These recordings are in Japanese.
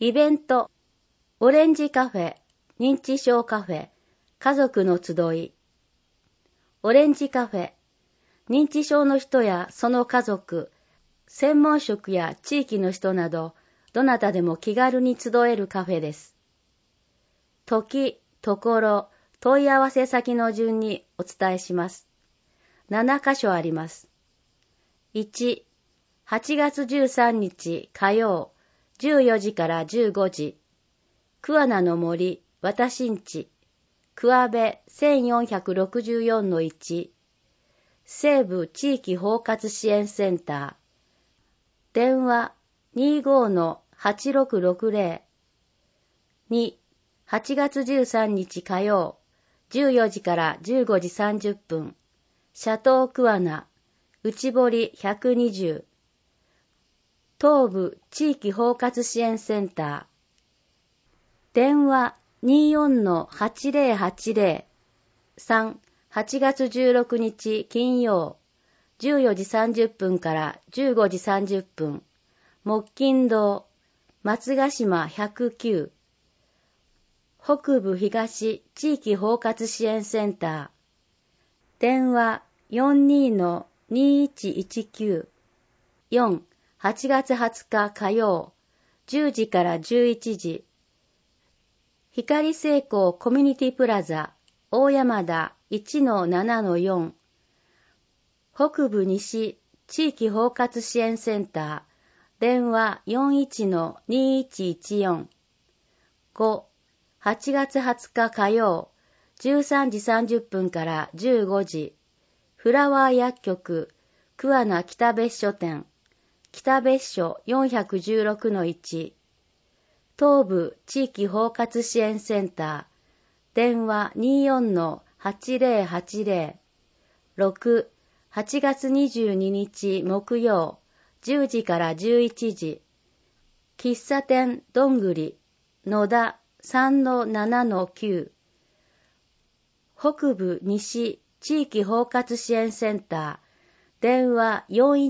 イベント、オレンジカフェ、認知症カフェ、家族の集い。オレンジカフェ、認知症の人やその家族、専門職や地域の人など、どなたでも気軽に集えるカフェです。時、ところ、問い合わせ先の順にお伝えします。7カ所あります。1、8月13日火曜、14時から15時。桑名の森、私んち、桑部 1464-1、西部地域包括支援センター。電話 25-8660。2、8月13日火曜、14時から15時30分。シャトー桑名、内堀120。東部地域包括支援センター。電話 24-8080。3、8月16日金曜、14時30分から15時30分。木金堂、松ヶ島109。北部東地域包括支援センター。電話 42-2119。4、8月20日火曜、10時から11時。光成功コミュニティプラザ、大山田 1-7-4。北部西地域包括支援センター。電話 41-2114。5、8月20日火曜、13時30分から15時。フラワー薬局、桑名北別所店。北別所 416-1。東部地域包括支援センター。電話 24-8080。6、8月22日木曜、10時から11時。喫茶店どんぐり、野田 3-7-9。北部西地域包括支援センター。電話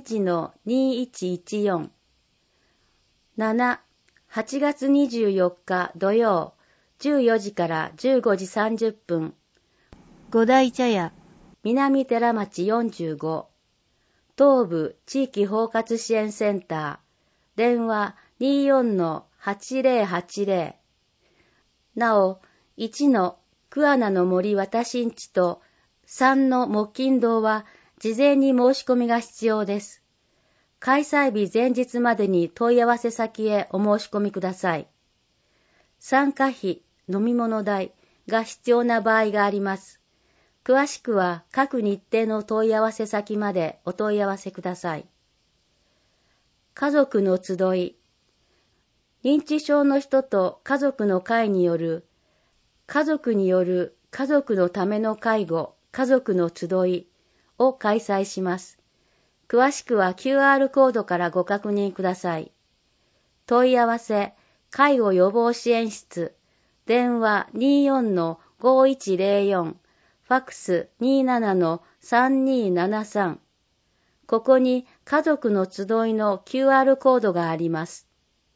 41-2114。7、8月24日土曜、14時から15時30分。五大茶屋、南寺町45。東部地域包括支援センター。電話 24-8080。なお、1の桑名の森私んちと3の木金堂は事前に申し込みが必要です。開催日前日までに問い合わせ先へお申し込みください。参加費、飲み物代が必要な場合があります。詳しくは各日程の問い合わせ先までお問い合わせください。家族の集い。認知症の人と家族の会による家族のための介護、家族の集いを開催します。詳しくは QR コードからご確認ください。問い合わせ、介護予防支援室、電話 24-5104、ファックス 27-3273。ここに家族の集いの QR コードがあります。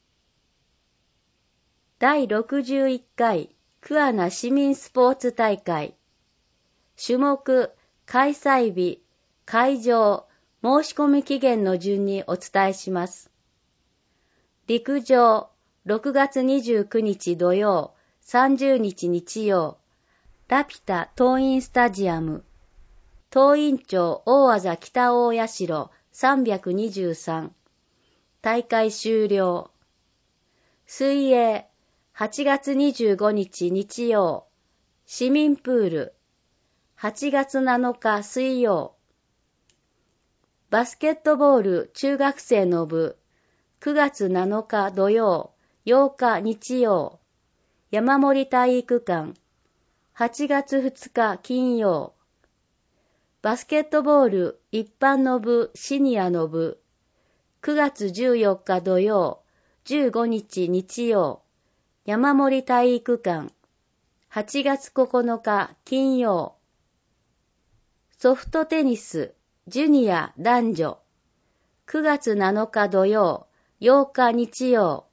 第61回桑名市民スポーツ大会。種目、開催日、会場、申し込み期限の順にお伝えします。陸上、6月29日土曜、30日日曜、ラピュタ桐蔭スタジアム。桐蔭町大字北大社323。大会終了。水泳、8月25日日曜、市民プール。8月7日水曜。バスケットボール中学生の部、9月7日土曜、8日日曜、山森体育館、8月2日金曜。バスケットボール一般の部シニアの部、9月14日土曜、15日日曜、山森体育館、8月9日金曜。ソフトテニスジュニア男女、9月7日土曜、8日日曜、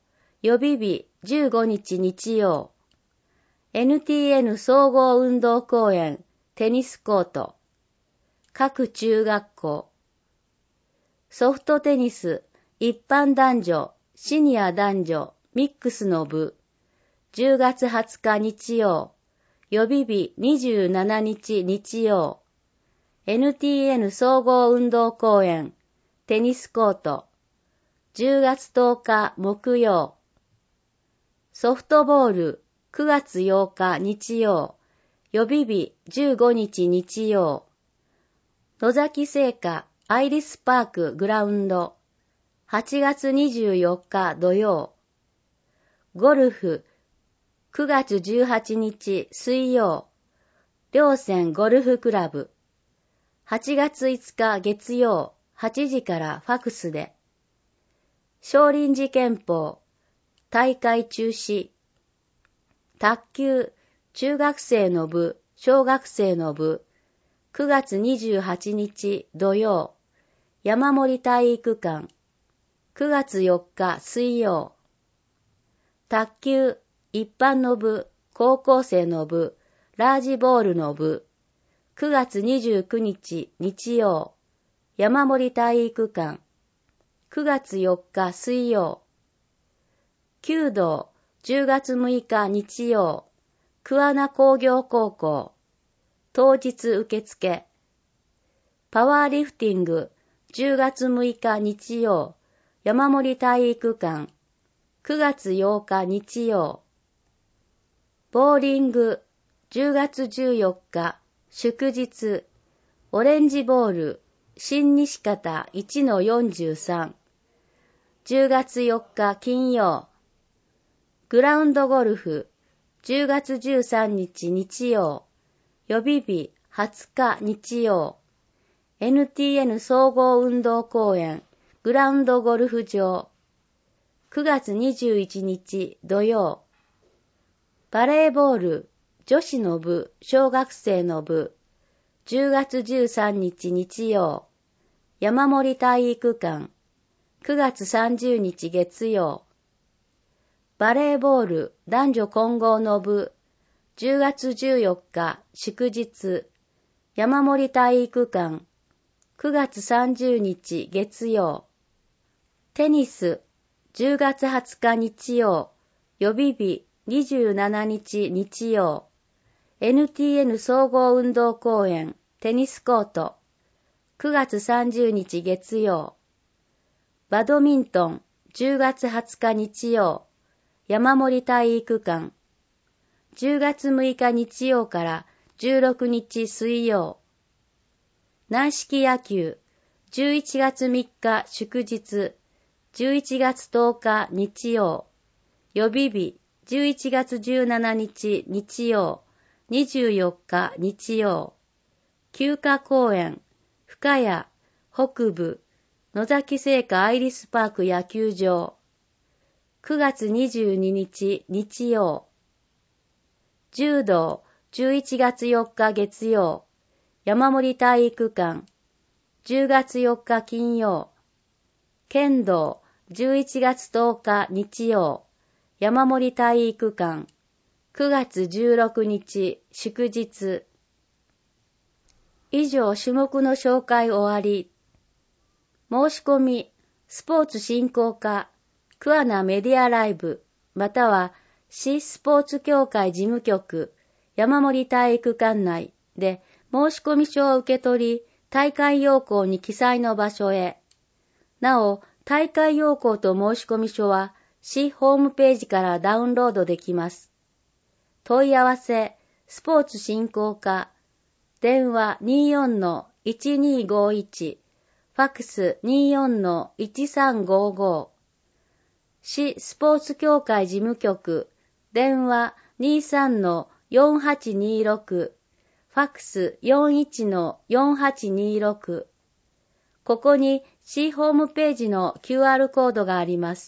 予備日15日日曜。NTN 総合運動公園テニスコート。各中学校。ソフトテニス一般男女、シニア男女、ミックスの部。10月20日日曜。予備日27日日曜。NTN 総合運動公園テニスコート。10月10日木曜。ソフトボール9月8日日曜。予備日15日日曜。野崎製菓アイリスパークグラウンド。8月24日土曜。ゴルフ9月18日水曜。稜線ゴルフクラブ。8月5日月曜8時からファクスで。少林寺拳法大会中止。卓球中学生の部、小学生の部。9月28日土曜。山森体育館。9月4日水曜。卓球一般の部、高校生の部、ラージボールの部。9月29日日曜。山森体育館。9月4日水曜。弓道10月6日日曜。桑名工業高校。当日受付。パワーリフティング10月6日日曜。山森体育館。9月8日日曜。ボーリング10月14日祝日。オレンジボール新西方 1-43。10月4日金曜。グラウンドゴルフ10月13日日曜。予備日20日日曜。NTN 総合運動公園グラウンドゴルフ場。9月21日土曜。バレーボール女子の部、小学生の部。10月13日日曜。山森体育館。9月30日月曜。バレーボール男女混合の部。10月14日祝日。山森体育館。9月30日月曜。テニス10月20日日曜。予備日27日日曜。NTN 総合運動公園テニスコート。9月30日月曜。バドミントン10月20日日曜。山森体育館。10月6日日曜から16日水曜。軟式野球11月3日祝日。11月10日日曜。予備日11月17日日曜。24日日曜。休暇公園深谷北部野崎製菓アイリスパーク野球場。9月22日日曜。柔道11月4日月曜。山森体育館。10月4日金曜。剣道11月10日日曜。山森体育館。9月16日祝日。以上種目の紹介終わり。申し込み、スポーツ振興課、桑名メディアライブ、または市スポーツ協会事務局、山森体育館内で申し込み書を受け取り、大会要項に記載の場所へ。なお、大会要項と申し込み書は市ホームページからダウンロードできます。問い合わせ、スポーツ振興課、電話 24-1251、ファクス 24-1355、市スポーツ協会事務局、電話 23-4826、ファクス 41-4826。ここに市ホームページの QR コードがあります。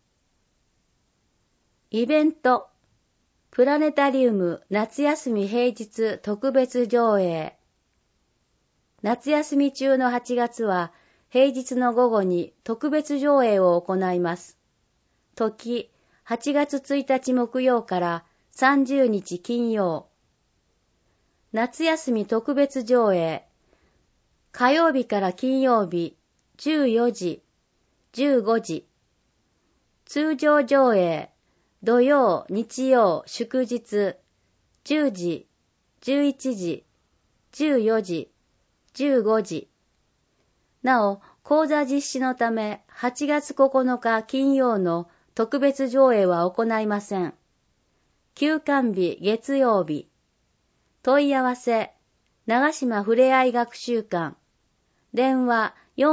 イベント、プラネタリウム夏休み平日特別上映。夏休み中の8月は平日の午後に特別上映を行います。時 8月1日木曜から30日金曜。夏休み特別上映。火曜日から金曜日、14時、15時。通常上映。土曜、日曜、祝日、10時、11時、14時、15時。なお、講座実施のため、8月9日金曜の特別上映は行いません。休館日月曜日。問い合わせ、長島ふれあい学習館。電話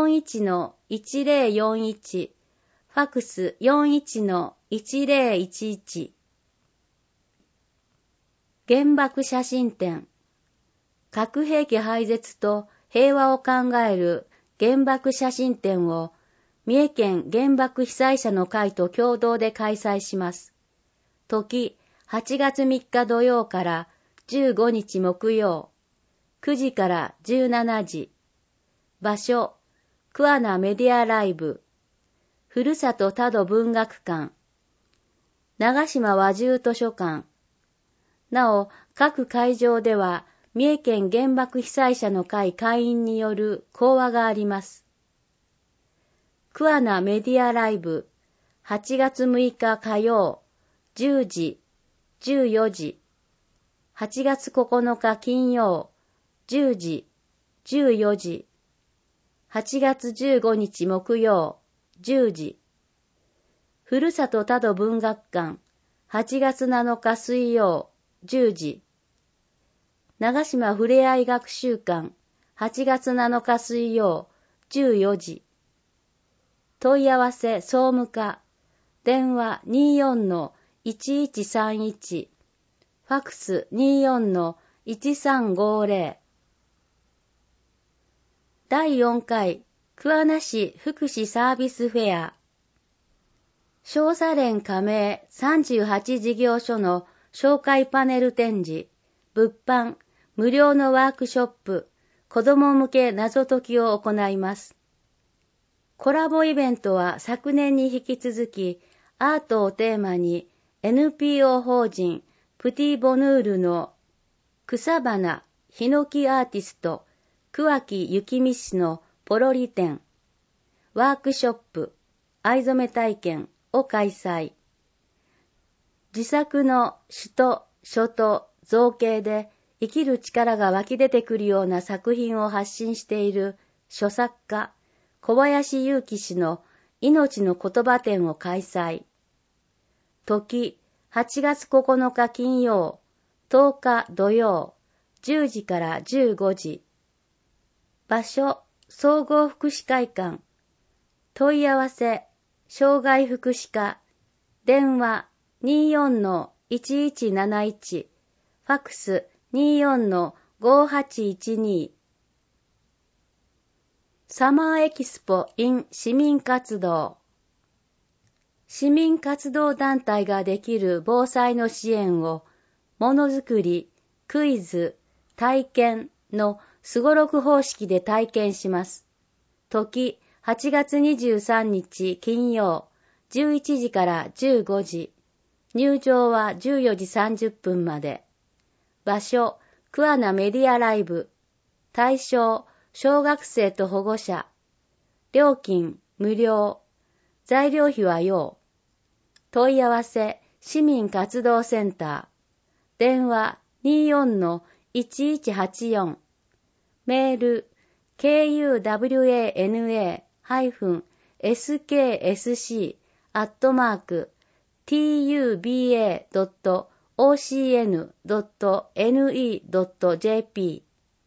41-1041。ファックス 41-1011。原爆写真展。核兵器廃絶と平和を考える原爆写真展を三重県原爆被災者の会と共同で開催します。時、8月3日土曜から15日木曜、9時から17時。場所、桑名メディアライブ。ふるさと多度文学館。長島和住図書館。なお、各会場では、三重県原爆被災者の会会員による講話があります。桑名メディアライブ、8月6日火曜、10時、14時。8月9日金曜、10時、14時。8月15日木曜、10時。ふるさと多度文学館、8月7日水曜、10時。長島ふれあい学習館、8月7日水曜、14時。問い合わせ総務課、電話 24-1131、ファックス 24-1350。第4回桑名市福祉サービスフェア。商社連加盟38事業所の紹介パネル展示、物販、無料のワークショップ、子ども向け謎解きを行います。コラボイベントは昨年に引き続き、アートをテーマに NPO 法人プティボヌールの草花ヒノキアーティスト桑木幸美氏のポロリ展、ワークショップ、藍染め体験を開催。自作の詩と書と造形で生きる力が湧き出てくるような作品を発信している書作家、小林祐樹氏の命の言葉展を開催。時、8月9日金曜、10日土曜、10時から15時。場所、総合福祉会館。問い合わせ、障害福祉課。電話 24-1171。ファックス 24-5812。サマーエキスポ in 市民活動。市民活動団体ができる防災の支援を、ものづくり、クイズ、体験のすごろく方式で体験します。時、8月23日金曜、11時から15時。入場は14時30分まで。場所、桑名メディアライブ。対象、小学生と保護者。料金、無料。材料費は要。問い合わせ、市民活動センター。電話 24-1184。メール、kuwana-sksuc@tuba.ocn.ne.jp。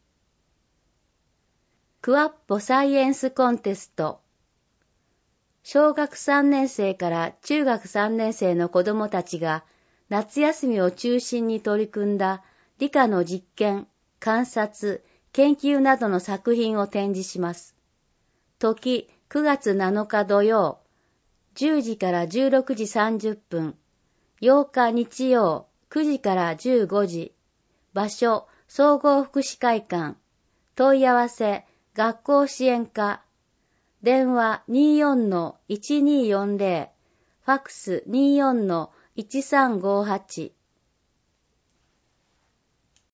クワッポサイエンスコンテスト。小学3年生から中学3年生の子どもたちが夏休みを中心に取り組んだ理科の実験、観察、研究などの作品を展示します。時、9月7日土曜、10時から16時30分、8日日曜、9時から15時。場所、総合福祉会館。問い合わせ、学校支援課。電話 24-1240。 ファックス 24-1358